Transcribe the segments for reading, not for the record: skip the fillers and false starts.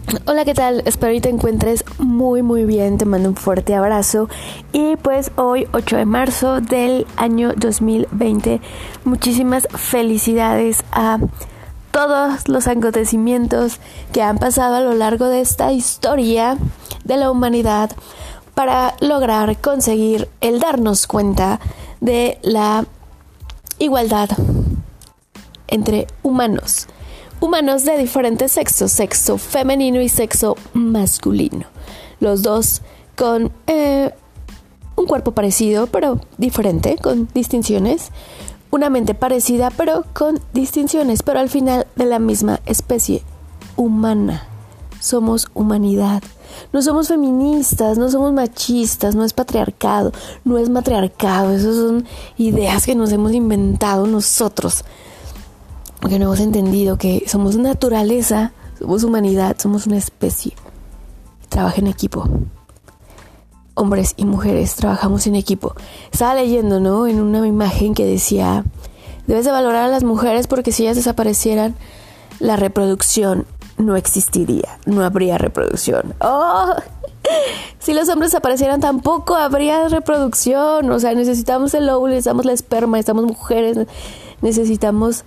Hola, ¿qué tal? Espero que te encuentres muy bien, te mando un fuerte abrazo. Y pues hoy, 8 de marzo del año 2020, muchísimas felicidades a todos los acontecimientos que han pasado a lo largo de esta historia de la humanidad para lograr conseguir el darnos cuenta de la igualdad entre humanos de diferentes sexos, sexo femenino y sexo masculino. Los dos con un cuerpo parecido pero diferente, con distinciones. Una mente parecida pero con distinciones, pero al final de la misma especie humana. Somos humanidad. No somos feministas, no somos machistas, no es patriarcado, no es matriarcado. Esas son ideas que nos hemos inventado nosotros. Porque no hemos entendido que somos naturaleza, somos humanidad, somos una especie. Trabaja en equipo. Hombres y mujeres trabajamos en equipo. Estaba leyendo, ¿no?, en una imagen que decía: debes de valorar a las mujeres porque si ellas desaparecieran, la reproducción no existiría, no habría reproducción. ¡Oh! Si los hombres desaparecieran, tampoco habría reproducción. O sea, necesitamos el óvulo, necesitamos la esperma, necesitamos mujeres, necesitamos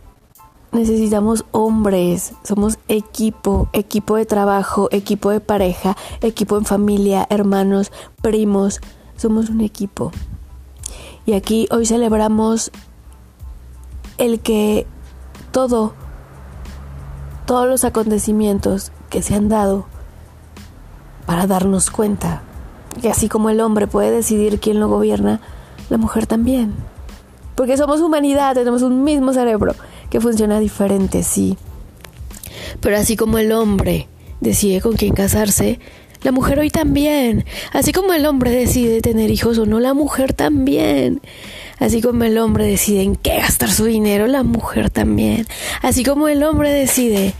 hombres. Somos equipo de trabajo, equipo de pareja, equipo en familia, hermanos, primos. Somos un equipo. Y aquí hoy celebramos el que todos los acontecimientos que se han dado para darnos cuenta que así como el hombre puede decidir quién lo gobierna, la mujer también. Porque somos humanidad, tenemos un mismo cerebro que funciona diferente, sí. Pero así como el hombre decide con quién casarse, la mujer hoy también. Así como el hombre decide tener hijos o no, la mujer también. Así como el hombre decide en qué gastar su dinero, la mujer también. Así como el hombre decide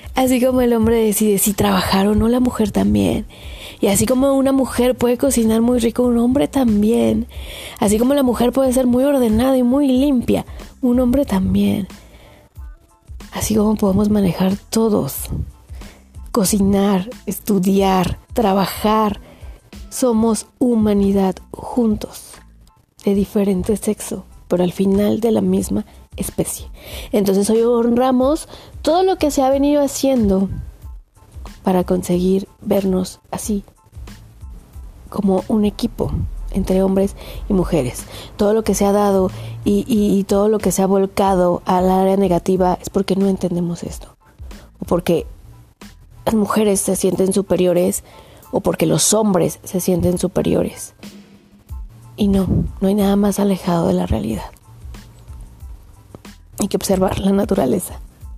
si trabajar o no, la mujer también. Y así como una mujer puede cocinar muy rico, un hombre también. Así como la mujer puede ser muy ordenada y muy limpia, un hombre también. Así como podemos manejar todos, cocinar, estudiar, trabajar. Somos humanidad juntos, de diferente sexo, pero al final de la misma especie. Entonces hoy honramos todo lo que se ha venido haciendo para conseguir vernos así, como un equipo entre hombres y mujeres. Todo lo que se ha dado y todo lo que se ha volcado al área negativa es porque no entendemos esto, o porque las mujeres se sienten superiores, o porque los hombres se sienten superiores. Y no hay nada más alejado de la realidad. Hay que observar la naturaleza.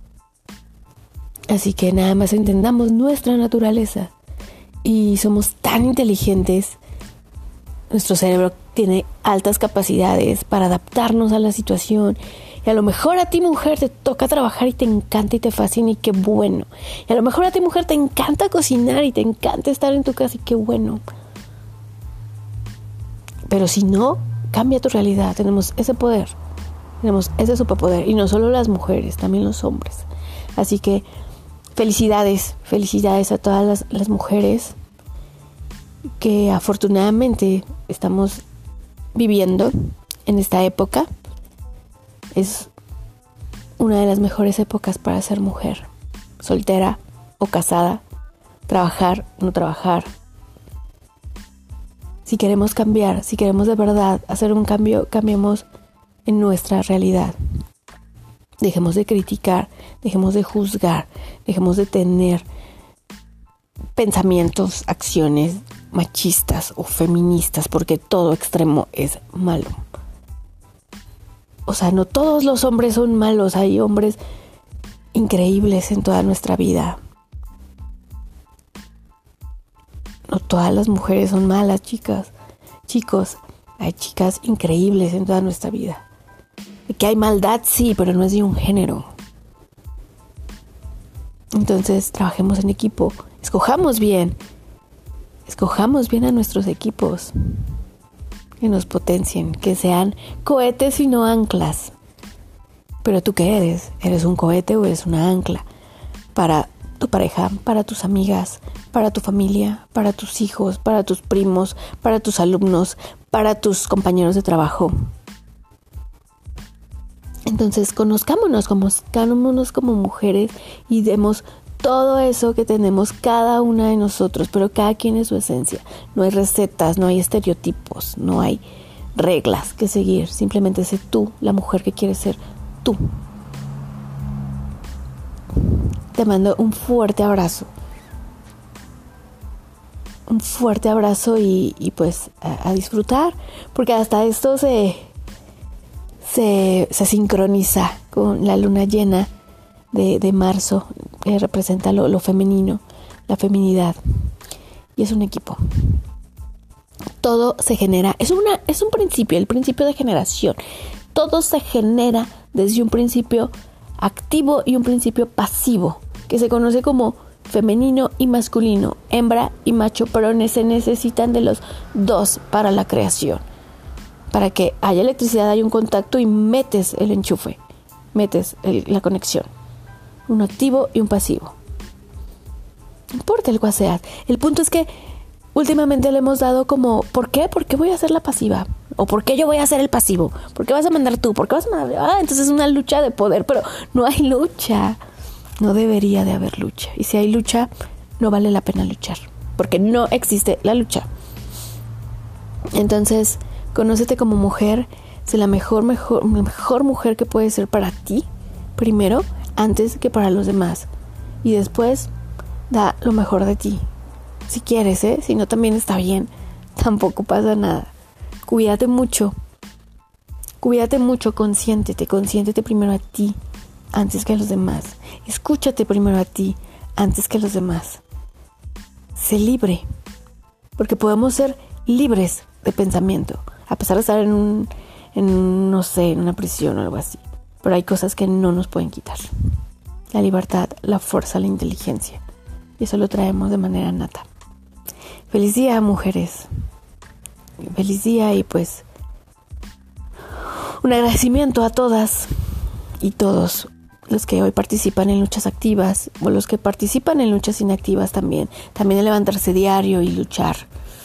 Así que nada más entendamos nuestra naturaleza. Y somos tan inteligentes. Nuestro cerebro tiene altas capacidades para adaptarnos a la situación. Y a lo mejor a ti, mujer, te toca trabajar y te encanta y te fascina y qué bueno. Y a lo mejor a ti, mujer, te encanta cocinar y te encanta estar en tu casa y qué bueno. Pero si no, cambia tu realidad. Tenemos ese poder. Tenemos ese superpoder. Y no solo las mujeres, también los hombres. Así que felicidades a todas las mujeres que afortunadamente estamos viviendo en esta época. Es una de las mejores épocas para ser mujer, soltera o casada, trabajar, no trabajar. Si queremos cambiar, si queremos de verdad hacer un cambio, cambiemos en nuestra realidad. Dejemos de criticar, dejemos de juzgar, dejemos de tener pensamientos, acciones machistas o feministas, porque todo extremo es malo. O sea, no todos los hombres son malos, hay hombres increíbles en toda nuestra vida. No todas las mujeres son malas, chicos. Hay chicas increíbles en toda nuestra vida. Que hay maldad, sí, pero no es de un género. Entonces, trabajemos en equipo. Escojamos bien a nuestros equipos. Que nos potencien, que sean cohetes y no anclas. Pero ¿tú qué eres? ¿Eres un cohete o eres una ancla para tu pareja, para tus amigas, para tu familia, para tus hijos, para tus primos, para tus alumnos, para tus compañeros de trabajo. Entonces, conozcámonos como mujeres y demos todo eso que tenemos cada una de nosotros, pero cada quien es su esencia. No hay recetas, no hay estereotipos, no hay reglas que seguir. Simplemente sé tú, la mujer que quieres ser tú. Te mando un fuerte abrazo. Un fuerte abrazo y pues a disfrutar, porque hasta esto se sincroniza con la luna llena de marzo, que representa lo femenino, la feminidad. Y es un equipo. Todo se genera, es un principio, el principio de generación. Todo se genera desde un principio activo y un principio pasivo, que se conoce como femenino y masculino, hembra y macho, pero se necesitan de los dos para la creación. Para que haya electricidad hay un contacto y metes el enchufe, metes la conexión. Un activo y un pasivo. No importa el cual sea. El punto es que últimamente le hemos dado como, ¿por qué? ¿Por qué voy a ser la pasiva? ¿O por qué yo voy a ser el pasivo? ¿Por qué vas a mandar tú? ¿Por qué vas a mandar? Entonces es una lucha de poder, pero no hay lucha. No debería de haber lucha. Y si hay lucha, no vale la pena luchar. Porque no existe la lucha. Entonces, conócete como mujer. Sé la mejor mujer que puedes ser para ti. Primero, antes que para los demás. Y después, da lo mejor de ti. Si quieres, si no también está bien. Tampoco pasa nada. Cuídate mucho. Consiéntete primero a ti antes que a los demás. Escúchate primero a ti antes que a los demás. Sé libre, porque podemos ser libres de pensamiento, a pesar de estar en una prisión o algo así. Pero hay cosas que no nos pueden quitar. La libertad, la fuerza, la inteligencia. Y eso lo traemos de manera nata. Feliz día, mujeres. Feliz día y pues un agradecimiento a todas y todos los que hoy participan en luchas activas o los que participan en luchas inactivas también. También el levantarse diario y luchar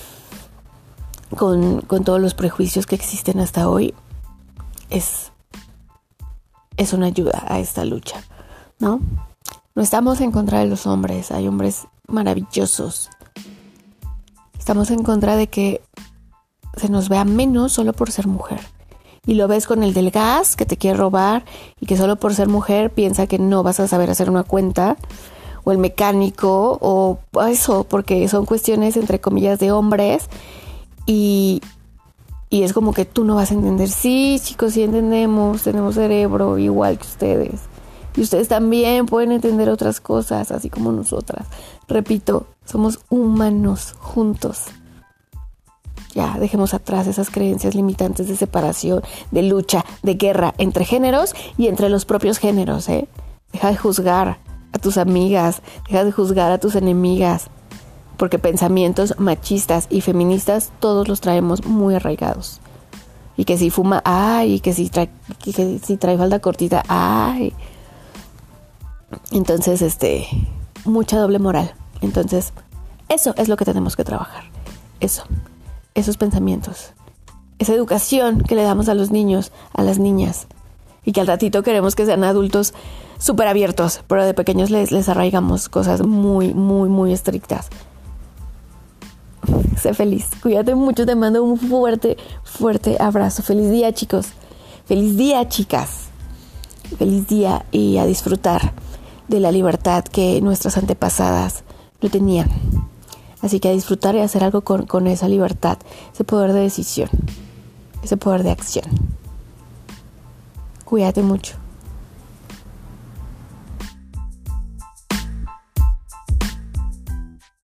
con todos los prejuicios que existen hasta hoy es una ayuda a esta lucha, ¿no? No estamos en contra de los hombres, hay hombres maravillosos. Estamos en contra de que se nos vea menos solo por ser mujer. Y lo ves con el del gas que te quiere robar y que solo por ser mujer piensa que no vas a saber hacer una cuenta, o el mecánico, o eso, porque son cuestiones entre comillas de hombres y es como que tú no vas a entender. Sí, chicos, sí entendemos, tenemos cerebro igual que ustedes y ustedes también pueden entender otras cosas así como nosotras. Repito, somos humanos juntos. Ya, dejemos atrás esas creencias limitantes de separación, de lucha, de guerra entre géneros y entre los propios géneros, Deja de juzgar a tus amigas, deja de juzgar a tus enemigas, porque pensamientos machistas y feministas todos los traemos muy arraigados. Y que si fuma, ¡ay! Y que si trae falda cortita, ¡ay! Entonces, mucha doble moral. Entonces, eso es lo que tenemos que trabajar. Esos pensamientos, esa educación que le damos a los niños, a las niñas, y que al ratito queremos que sean adultos súper abiertos, pero de pequeños les arraigamos cosas muy, muy, muy estrictas. Sé feliz, cuídate mucho, te mando un fuerte, fuerte abrazo. Feliz día, chicos, feliz día, chicas, feliz día y a disfrutar de la libertad que nuestras antepasadas lo tenían. Así que a disfrutar y a hacer algo con esa libertad, ese poder de decisión, ese poder de acción. Cuídate mucho.